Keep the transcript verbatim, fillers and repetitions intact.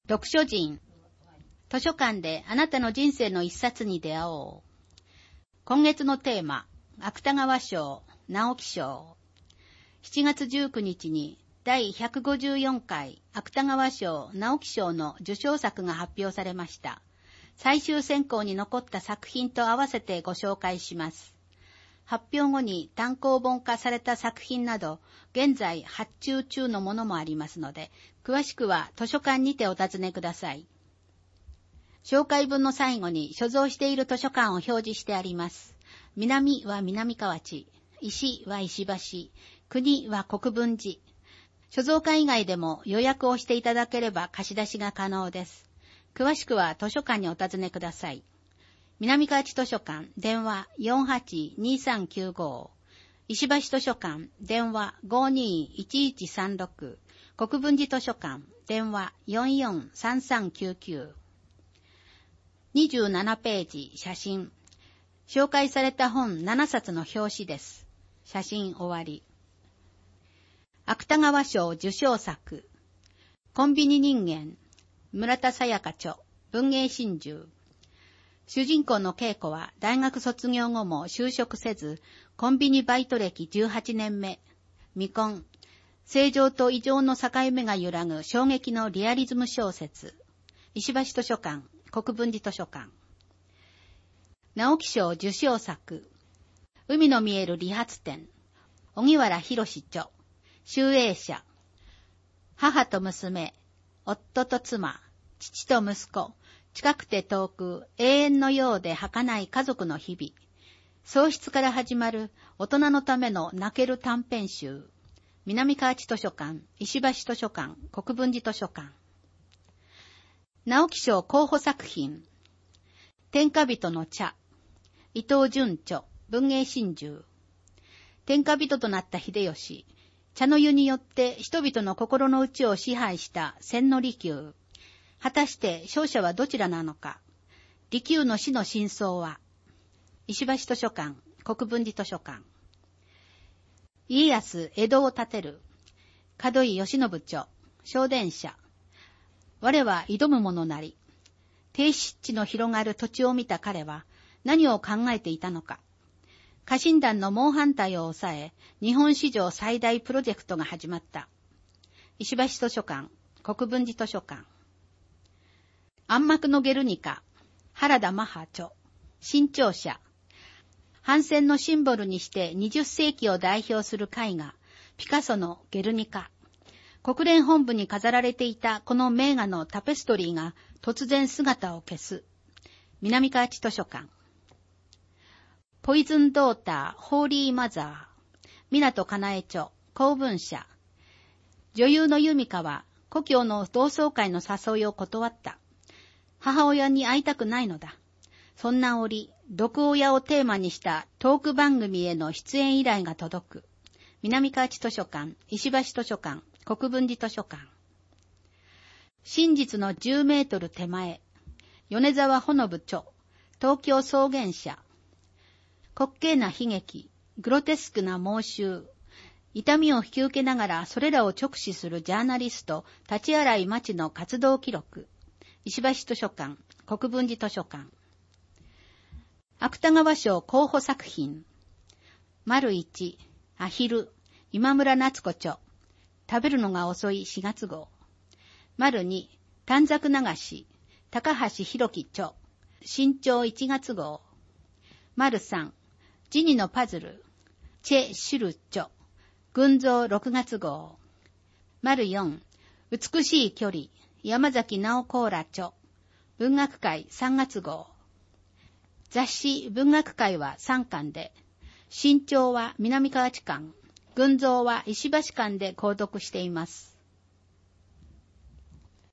読書人。図書館であなたの人生の一冊に出会おう。今月のテーマ、芥川賞、直木賞。しちがつじゅうくにちに第ひゃくごじゅうよんかい芥川賞、直木賞の受賞作が発表されました。最終選考に残った作品と合わせてご紹介します。発表後に単行本化された作品など、現在発注中のものもありますので、詳しくは図書館にてお尋ねください。紹介文の最後に所蔵している図書館を表示してあります。南は南河内、石は石橋、国は国分寺。所蔵館以外でも予約をしていただければ貸し出しが可能です。詳しくは図書館にお尋ねください。南河内図書館、電話 よんはちにさんきゅうご。石橋図書館、電話 ごにいちいちさんろく。国分寺図書館、電話 よんよんさんさんきゅうきゅう。にじゅうななページ、写真。紹介された本ななさつの表紙です。写真終わり。芥川賞受賞作。コンビニ人間。村田沙耶香著。文藝春秋。主人公の恵子は大学卒業後も就職せず、コンビニバイト歴じゅうはちねんめ。未婚。正常と異常の境目が揺らぐ衝撃のリアリズム小説。石橋図書館、国分寺図書館。直木賞受賞作。海の見える理髪店。小木原博著。集英社。母と娘、夫と妻、父と息子。近くて遠く、永遠のようで儚い家族の日々。喪失から始まる大人のための泣ける短編集。南河内図書館、石橋図書館、国分寺図書館。直木賞候補作品。天下人の茶。伊藤潤著、文藝春秋。天下人となった秀吉。茶の湯によって人々の心の内を支配した千利休。果たして勝者はどちらなのか。利休の死の真相は。石橋図書館、国分寺図書館。家康、江戸を建てる。門井義信著、小電車。我は挑む者なり。低湿地の広がる土地を見た彼は何を考えていたのか。家臣団の猛反対を抑え、日本史上最大プロジェクトが始まった。石橋図書館、国分寺図書館。暗幕のゲルニカ、原田マハ著、新潮社。反戦のシンボルにしてにじゅっせいきを代表する絵画、ピカソのゲルニカ。国連本部に飾られていたこの名画のタペストリーが突然姿を消す。南河内図書館。ポイズンドーター、ホーリーマザー。港かなえ著、公文社。女優の由美香は故郷の同窓会の誘いを断った。母親に会いたくないのだ。そんな折、毒親をテーマにしたトーク番組への出演依頼が届く。南河内図書館、石橋図書館、国分寺図書館。真実のじゅうメートル手前。米沢ほのぶ著、東京草原社。滑稽な悲劇、グロテスクな妄執。痛みを引き受けながらそれらを直視するジャーナリスト、立新井町の活動記録。石橋図書館、国分寺図書館。芥川賞候補作品。丸一、アヒル、今村夏子著。食べるのが遅いしがつ号。丸二、短冊流し、高橋弘樹著。新潮いちがつ号。丸三、ジニのパズル、チェ・シュル著。群像ろくがつ号。丸四、美しい距離。山崎直子ら著。文学界さんがつ号。雑誌文学界はさんかんで、新潮は南河内館、群像は石橋館で購読しています。